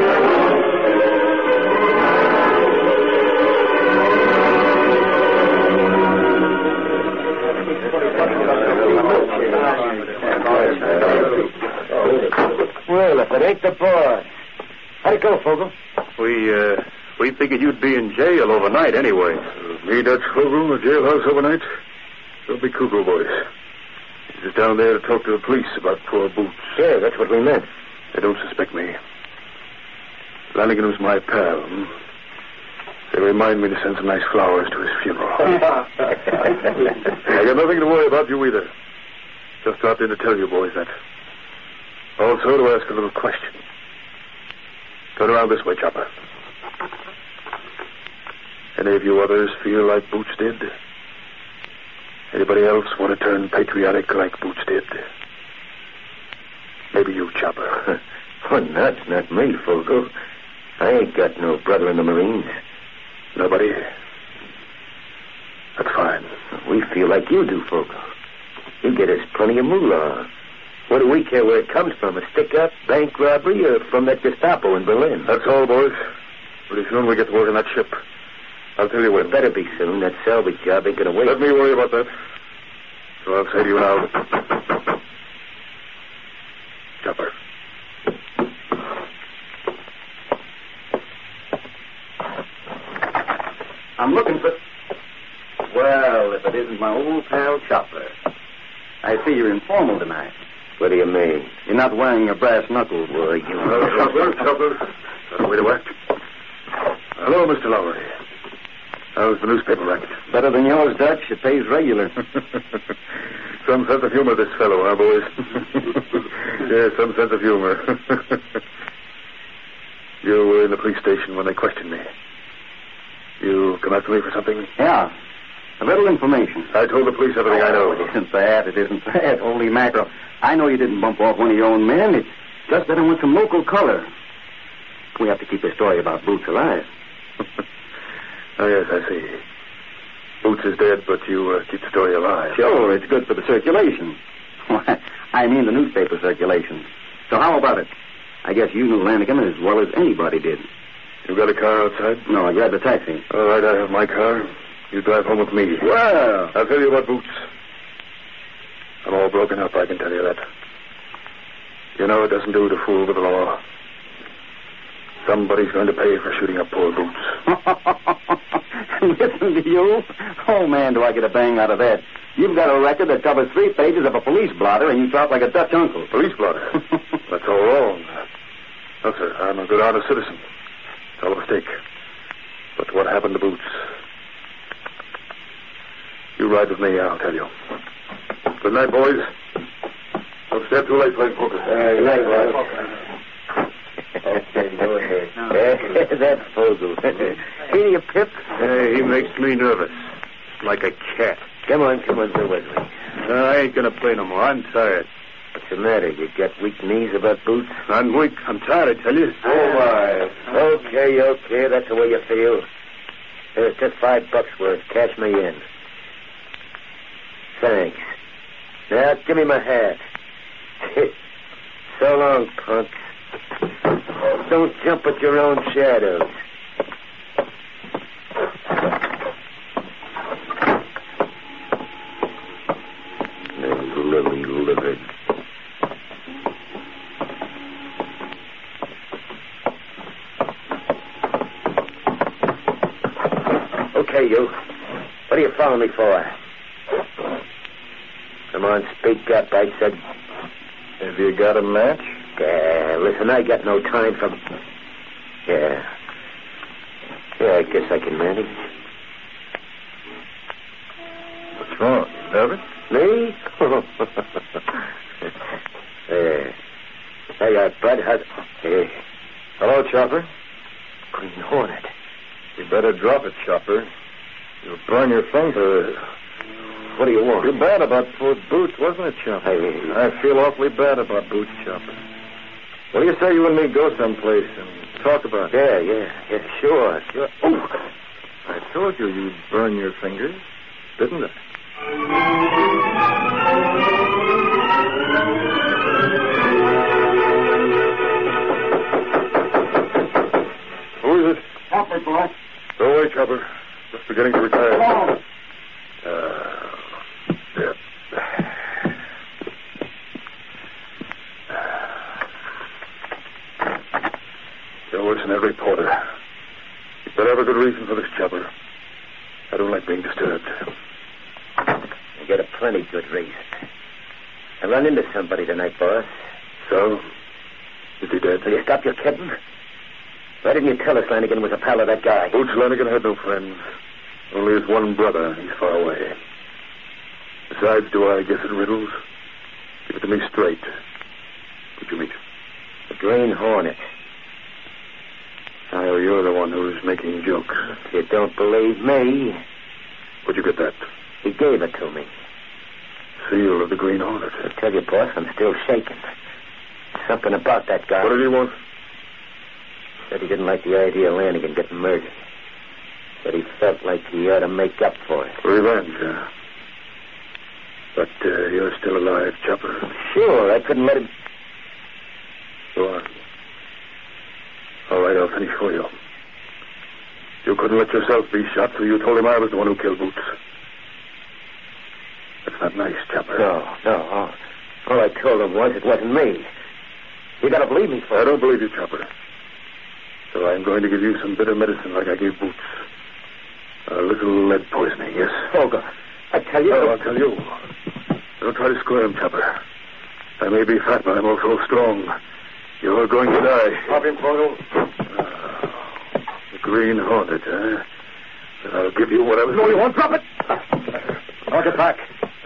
Well, if it ain't the boss. How'd it go, Fogel? We, uh, we figured you'd be in jail overnight anyway. Me, Dutch Fogel, in the jailhouse overnight? Don't be cuckoo, boys. Just down there to talk to the police about poor Boots. Yeah, that's what we meant. They don't suspect me. Lanigan was my pal. Hmm? They remind me to send some nice flowers to his funeral. I got nothing to worry about you either. Just dropped in to tell you boys that. Also to ask a little question. Turn around this way, Chopper. Any of you others feel like Boots did? Anybody else want to turn patriotic like Boots did? Maybe you, Chopper. Oh, not, not me, Fogel. I ain't got no brother in the Marines. Nobody? That's fine. We feel like you do, Fogel. You get us plenty of moolah. What do we care where it comes from? A stick-up, bank robbery, or from that Gestapo in Berlin? That's all, boys. Pretty soon we get to work on that ship. I'll tell you when. It better be soon. That salvage job ain't gonna wait. Let me worry about that. So I'll say to you now. Chopper. I'm looking for... Well, if it isn't my old pal Chopper. I see you're informal tonight. What do you mean? You're not wearing your brass knuckles, boy. You know. Chopper, Chopper. That's the way to act. Hello, Mister Lowry. How's the newspaper racket? Better than yours, Dutch. It pays regular. Some sense of humor, this fellow, huh, boys? Yes, some sense of humor. You were in the police station when they questioned me. You come after me for something? Yeah. A little information. I told the police everything I know. It isn't that. It isn't that. Holy mackerel. I know you didn't bump off one of your own men. It's just that I want some local color. We have to keep the story about Boots alive. Oh, yes, I see. Boots is dead, but you uh, keep the story alive. Sure, it's good for the circulation. I mean the newspaper circulation. So how about it? I guess you knew Lanigan as well as anybody did. You got a car outside? No, I grabbed a taxi. All right, I have my car. You drive home with me. Well. I'll tell you about Boots. I'm all broken up, I can tell you that. You know it doesn't do to fool with the law. Somebody's going to pay for shooting up poor Boots. Listen to you. Oh, man, do I get a bang out of that. You've got a record that covers three pages of a police blotter, and you talk like a Dutch uncle. Police blotter? That's all wrong. No, sir, I'm a good, honest citizen. It's all a mistake. But what happened to Boots? You ride with me, I'll tell you. Good night, boys. Don't stay up too late playing poker. Uh, good night, boys. Okay, go ahead. Uh, that's Fogel. Ain't he a pip? Hey, he makes me nervous. Like a cat. Come on, come on, go with me. No, I ain't gonna play no more. I'm tired. What's the matter? You got weak knees about Boots? I'm weak. I'm tired, I tell you. Oh, my. Okay, okay, that's the way you feel. Here's just five bucks worth. Cash me in. Thanks. Now, give me my hat. So long, punk. Don't jump at your own shadows. Lily livered. Okay, you. What are you following me for? Come on, speak up, I said. Have you got a match? Yeah, listen, I got no time for... Yeah. Yeah, I guess I can manage. What's wrong? You nervous? Me? There. Hey, uh, Bud, how's... Hey. Hello, Chopper. Green Hornet. You better drop it, Chopper. You'll burn your finger. What do you want? You're bad about poor Boots, wasn't it, Chopper? Hey. I feel awfully bad about Boots, Chopper. What do you say you and me go someplace and talk about it? Yeah, yeah, yeah, sure, sure. Oh! I told you you'd burn your fingers, didn't I? Who is it? Chopper, boy. Go away, Chopper. Just beginning to retire. Oh. Uh, yeah. You're worse than every porter. You better have a good reason for this, Chopper. I don't like being disturbed. I get a plenty good reason. I run into somebody tonight, boss. So? Is he dead? Will you stop your kidding? Why didn't you tell us Lanigan was a pal of that guy? Boots Lanigan had no friends. Only his one brother. He's far away. Besides, do I guess at riddles? Give it to me straight. Who'd you meet? The Green Hornet. Oh, you're the one who's making jokes. You don't believe me? Where'd you get that? He gave it to me. Seal of the Green Hornet. I tell you, boss, I'm still shaking. Something about that guy. What did he want? Said he didn't like the idea of Lanigan getting murdered. Said he felt like he ought to make up for it. Revenge, huh? But uh, you're still alive, Chopper. Sure, I couldn't let him... Go on. All right, I'll finish for you. You couldn't let yourself be shot, so you told him I was the one who killed Boots. That's not nice, Chopper. No, no. All, all I told him was it wasn't me. You gotta believe me for I don't believe you, Chopper. So I'm going to give you some bitter medicine like I gave Boots. A little lead poisoning, yes? Oh, God. I tell you... No, I'll tell you. Don't try to squirm, Chopper. I may be fat, but I'm also strong. You're going to die. Pop him, Fogel. Uh, the Green Hornet, huh? Then I'll give you what I was... No, you won't drop it. I'll get back.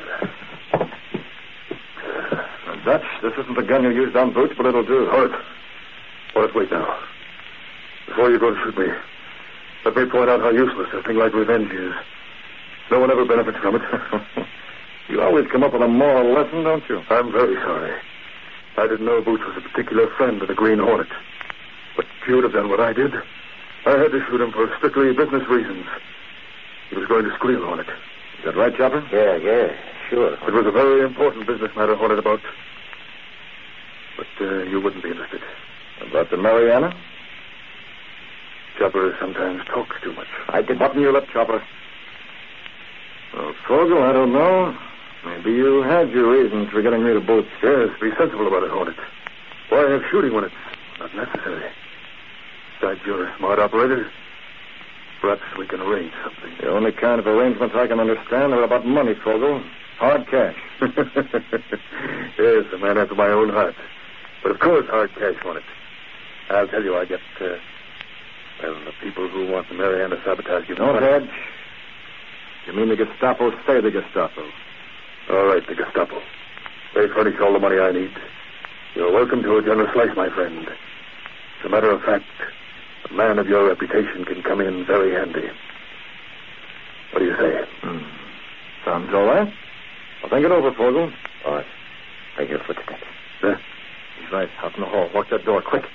Uh, Dutch, this isn't the gun you used on Boots, but it'll do. Hold it. Hold it, wait now. Before you go to shoot me, Let me point out how useless a thing like revenge is. No one ever benefits from it. You always come up with a moral lesson, don't you? I'm very sorry. I didn't know Boots was a particular friend of the Green Hornet. But if you would have done what I did, I had to shoot him for strictly business reasons. He was going to squeal on it. Is that right, Chopper? Yeah, yeah, sure. It was a very important business matter, Hornet, about... But uh, you wouldn't be interested. About the Mariana? Chopper sometimes talks too much. I did. Button your lip, Chopper. Well, Fogel, I don't know. Maybe you had your reasons for getting rid of Boots. Yes, be sensible about it, Hornet. Why have shooting when it's not necessary? Besides, you're a smart operator. Perhaps we can arrange something. The only kind of arrangements I can understand are about money, Fogel. Hard cash. Yes, a man after my own heart. But of course, hard cash on it. I'll tell you, I get, uh, well, the people who want the Mariana sabotage you. Don't hedge. You mean the Gestapo say the Gestapo? All right, the Gestapo. They furnish all the money I need. You're welcome to a generous slice, my friend. As a matter of fact, a man of your reputation can come in very handy. What do you say? Hmm. Sounds all right. Well, think it over, Fogel. All right. I hear footsteps. Huh? He's right. Out in the hall. Lock that door, quick.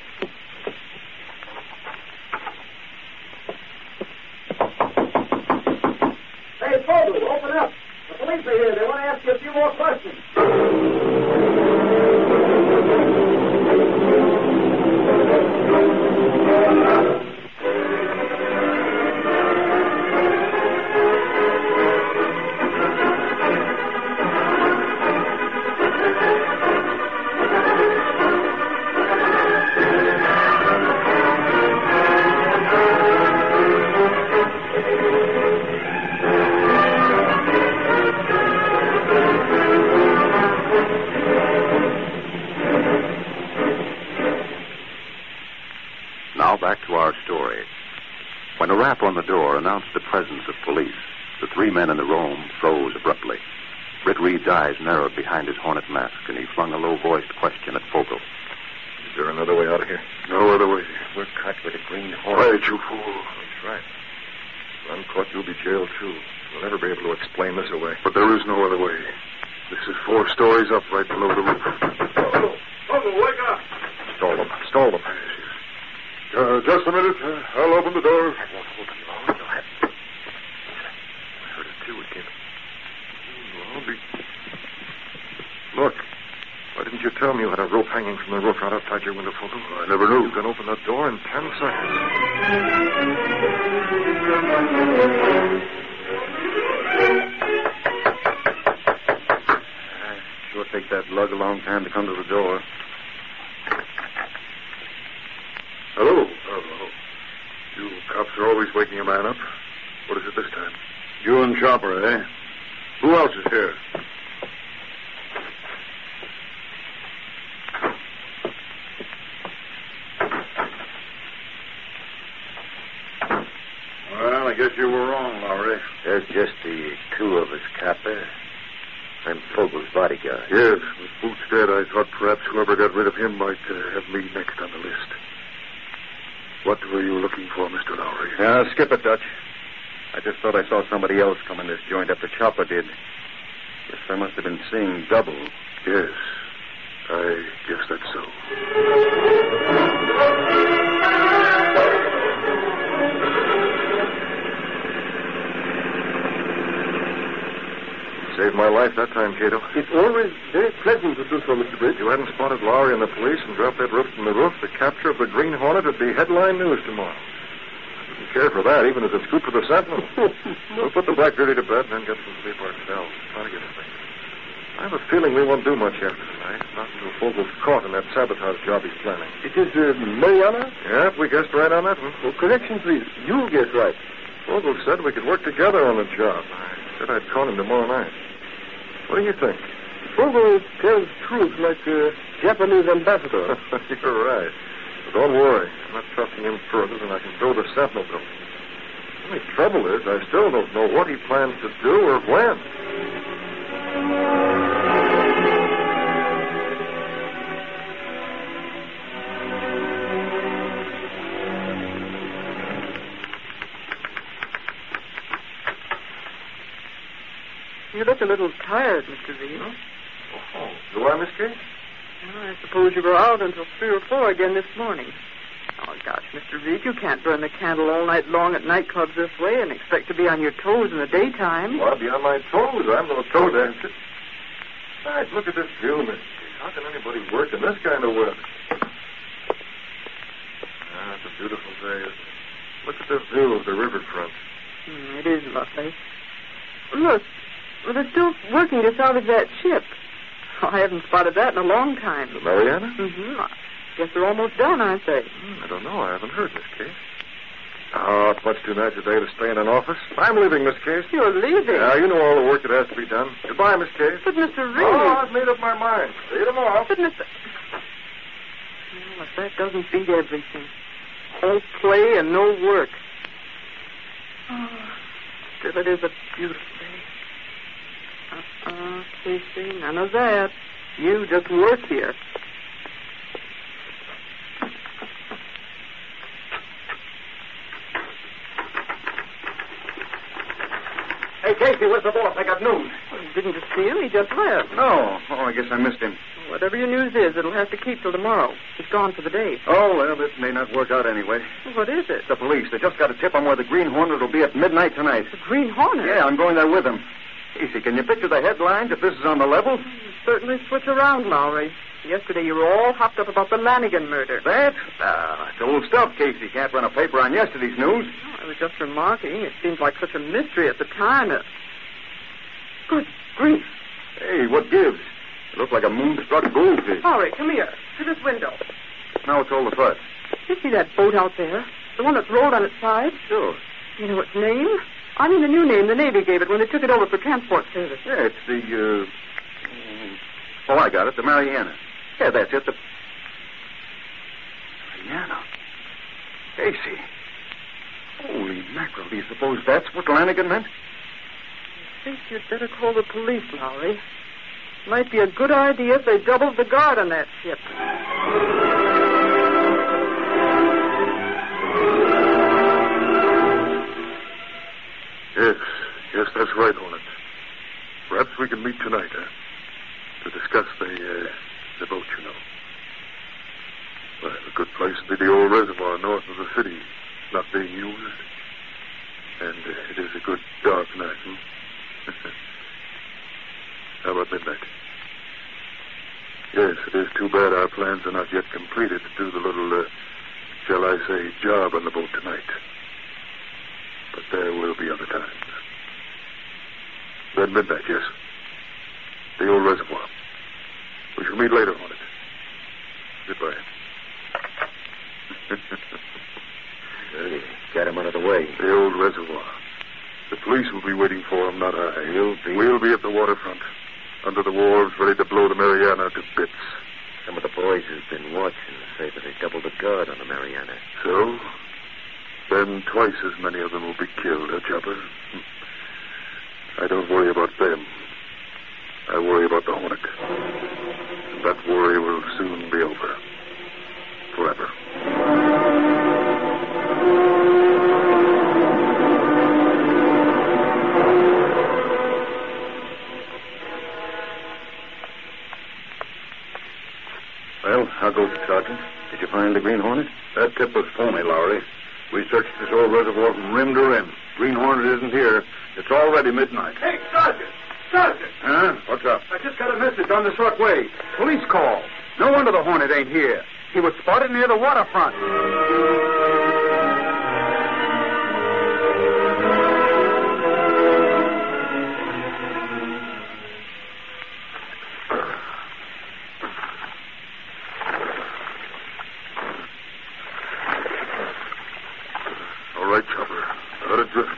Hey, Fogel, open up. The police are here. They want to ask you a few more questions. Back to our story. When a rap on the door announced the presence of police, the three men in the room froze abruptly. Britt Reed's eyes narrowed behind his hornet mask, and he flung a low-voiced question at Fogel. Is there another way out of here? No other way. We're caught with a green hornet. Quiet, you fool. That's right. If I'm caught, you'll be jailed, too. We'll never be able to explain this away. But there is no other way. This is four stories up right below the roof. Fogel, Fogel, wake up. Stall them. Stall them. Uh, just a minute. Uh, I'll open the door. I won't hold it long. You'll have... I heard it, too. It came... Well, be... Look. Why didn't you tell me you had a rope hanging from the roof right outside your window, Fogel? I never knew. You can open that door in ten seconds. Uh, sure take that lug a long time to come to the door. Hello. Hello. You cops are always waking a man up. What is it this time? You and Chopper, eh? Who else is here? Well, I guess you were wrong, Lowry. There's just the two of us, Copper. I'm Fogel's bodyguard. Yes, with Boots dead, I thought perhaps whoever got rid of him might uh, have me next on the list. What were you looking for, Mister Lowry? Yeah, skip it, Dutch. I just thought I saw somebody else come in this joint after Chopper did. Guess I must have been seeing double. Yes, I guess that's so. Saved my life that time, Cato. It's always very pleasant to do so, Mister Britt. If you hadn't spotted Lowry and the police and dropped that rope from the roof, the capture of the Green Hornet would be headline news tomorrow. I wouldn't care for that, even as a scoop for the Sentinel. We'll put the Black Beauty to bed and then get some sleep ourselves. Try to get to think. I have a feeling we won't do much after tonight. Not until Fogel's caught in that sabotage job he's planning. It is uh, Mariana? Yep, we guessed right on that one. Oh, correction, please. You guessed right. Fogel said we could work together on the job. I said I'd call him tomorrow night. What do you think? Fogel tells truth like a Japanese ambassador. You're right. But don't worry. I'm not trusting him further than I can throw the Sentinel building. The only trouble is I still don't know what he plans to do or when. You look a little tired, Mister Reed. Oh, do I, Miss Case? Well, I suppose you were out until three or four again this morning. Oh, gosh, Mister Reed, you can't burn the candle all night long at nightclubs this way and expect to be on your toes in the daytime. Well, I'll be on my toes. I'm no toe dancer. Besides, look at this view, Miss Case. How can anybody work in this kind of weather? Ah, it's a beautiful day, isn't it? Look at the view of the riverfront. Mm, it is lovely. Look, well, they're still working to salvage that ship. Oh, I haven't spotted that in a long time. The Mariana? Mm-hmm. I guess they're almost done, aren't they? Hmm, I don't know. I haven't heard, Miss Case. Oh, it's much too nice a day to stay in an office. I'm leaving, Miss Case. You're leaving? Yeah, you know all the work that has to be done. Goodbye, Miss Case. But, Mister Reed... Oh, I've made up my mind. See you tomorrow. But, Mister Well, if that doesn't beat everything. All play and no work. Oh, still, it is a beautiful day. Uh-uh, Casey, none of that. You just work here. Hey, Casey, where's the boss? I got news. Well, didn't you see him? He just left. No. Oh, I guess I missed him. Whatever your news is, it'll have to keep till tomorrow. He's gone for the day. Oh, well, this may not work out anyway. What is it? The police. They just got a tip on where the Green Hornet will be at midnight tonight. The Green Hornet? Yeah, I'm going there with them. Casey, can you picture the headlines if this is on the level? You certainly switch around, Lowry. Yesterday you were all hopped up about the Lanigan murder. That? Ah, it's old stuff, Casey. Can't run a paper on yesterday's news. No, I was just remarking. It seemed like such a mystery at the time. It... Good grief. Hey, what gives? It looked like a moonstruck goldfish. Lowry, come here. To this window. Now it's all the fuss. You see that boat out there? The one that's rolled on its side? Sure. You know its name? I mean the new name the Navy gave it when they took it over for transport service. Yeah, it's the, uh... Oh, I got it. The Mariana. Yeah, that's it. The... Mariana. Casey. Holy mackerel. Do you suppose that's what Lanigan meant? I think you'd better call the police, Lowry. Might be a good idea if they doubled the guard on that ship. Yes, yes, that's right, Hornet. Perhaps we can meet tonight, huh? To discuss the, uh, the boat, you know. Well, a good place would be the old reservoir north of the city, not being used. And uh, it is a good dark night, hmm? How about midnight? Yes, it is too bad our plans are not yet completed to do the little, uh, shall I say, job on the boat tonight. But there will be other times. Then midnight, yes. The old reservoir. We shall meet later on it. Goodbye. Hey, got him out of the way. The old reservoir. The police will be waiting for him, not I. He'll be... We'll be at the waterfront, under the wharves, ready to blow the Mariana to bits. Some of the boys who've been watching say that they doubled the guard on the Mariana. So? Then twice as many of them will be killed, huh, Chopper? I don't worry about them. I worry about the Hornet. And that worry will soon be over. Forever. Well, how goes it, Sergeant? Did you find the Green Hornet? That tip was phony, Lowry. We searched this old reservoir from rim to rim. Green Hornet isn't here. It's already midnight. Hey, Sergeant! Sergeant! Huh? What's up? I just got a message on the short wave. Police call. No wonder the Hornet ain't here. He was spotted near the waterfront. All right, Chopper. Let it drift.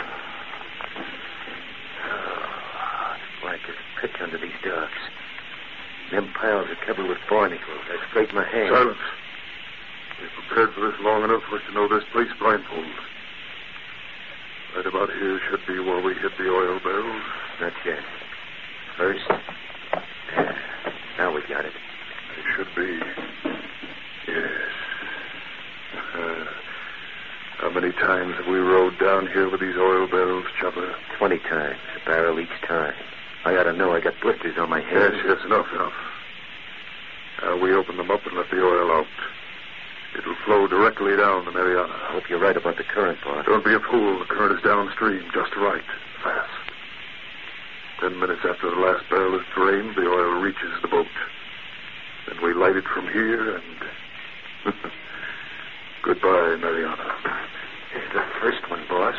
Pitch under these docks. Them piles are covered with barnacles. I scraped my hand. Silence. We've prepared for this long enough for us to know this place blindfold. Right about here should be where we hit the oil barrels. Not yet. First. There. Now we got it. It should be. Yes. Uh, how many many times have we rode down here with these oil barrels, Chopper? Twenty times, a barrel each time. I ought to know. I got blisters on my hands. Yes, yes, enough, enough. Now we open them up and let the oil out. It'll flow directly down the Mariana. I hope you're right about the current, boss. Don't be a fool. The current is downstream, just right, fast. Ten minutes after the last barrel is drained, the oil reaches the boat. Then we light it from here and... Goodbye, Mariana. It's the first one, boss.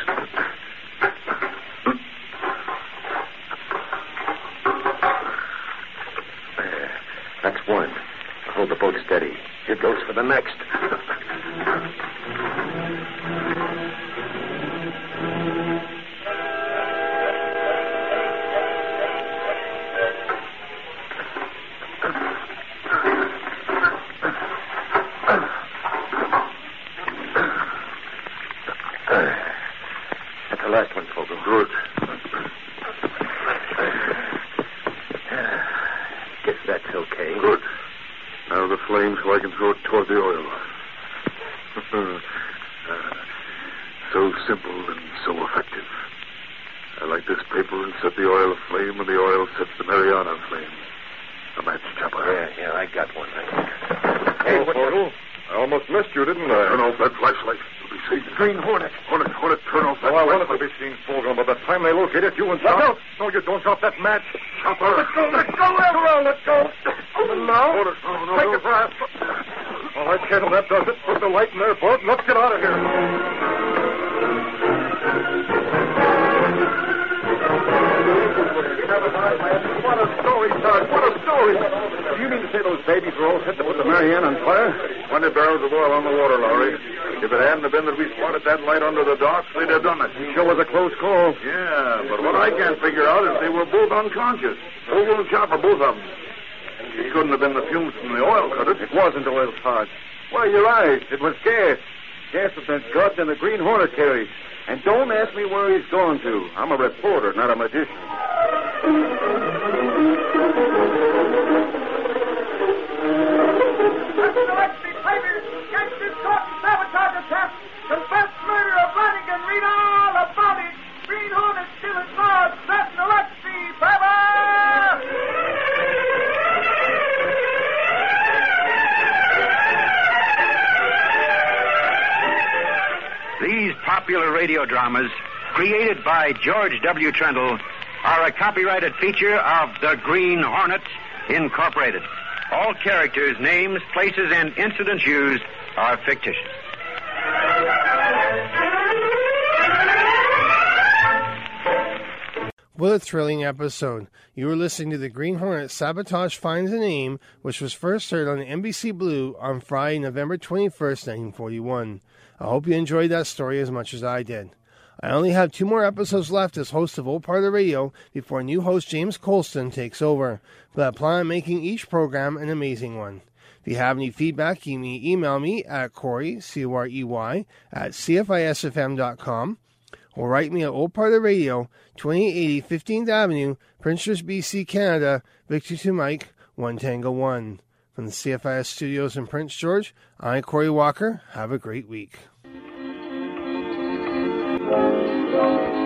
There. That's one. Hold the boat steady. Here goes for the next. That's the last one, Fogel. Good. Guess that's okay. Good. Now the flame so I can throw it toward the oil. uh, so simple and so effective. I light this paper and set the oil aflame, and the oil sets the Mariana aflame. A match, Chopper. Yeah, yeah, I got one. I got... Hey, what you? I almost missed you, didn't I? Turn off that flashlight. You'll be seen. Green Hornet. Hornet, Hornet, turn off that Oh, I flashlight. wanted to be seen, Fogel, but by the time they locate it, you and Look Tom... out! No, you don't drop that match. Chopper. Let go, let go, let go, let go. Now, Hornet, no, no, take no. it fast. All right, Kettle, that does it. Put the light in their boat and let's get out of here. What a story, Sarge. What a story. Do you mean to say those babies were all set to put the Marianne on fire? Twenty barrels of oil on the water, Lowry. If it hadn't have been that we spotted that light under the docks, they'd have done it. It sure was a close call. Yeah, but what I can't figure out is they were both unconscious. Fogel and Chopper, both of them. It couldn't have been the fumes from the oil, could it? It wasn't oil, Sarge. Well, you're right. It was gas. Gas that that God and the Green Hornet carried. And don't ask me where he's going to. I'm a reporter, not a magician. Gillespie, papers, gangsters caught in sabotage attempt, confessed murder of Lanigan, read all about it. Green Hornet still at large, Seth Gillespie, paper! These popular radio dramas, created by George W. Trendle, are a copyrighted feature of the Green Hornet, Incorporated. All characters, names, places, and incidents used are fictitious. What a thrilling episode. You were listening to the Green Hornet Sabotage Finds an Aim, which was first heard on N B C Blue on Friday, November twenty-first, nineteen forty-one. I hope you enjoyed that story as much as I did. I only have two more episodes left as host of Old Part of the Radio before new host James Colston takes over, but I plan on making each program an amazing one. If you have any feedback, you may email me at Corey, C O R E Y, at C F I S F M dot com, or write me at Old Part of the Radio, twenty-eight eighty fifteenth Avenue, Prince George, B C, Canada, Victor two Mike, one Tango one. From the C F I S studios in Prince George, I'm Corey Walker. Have a great week.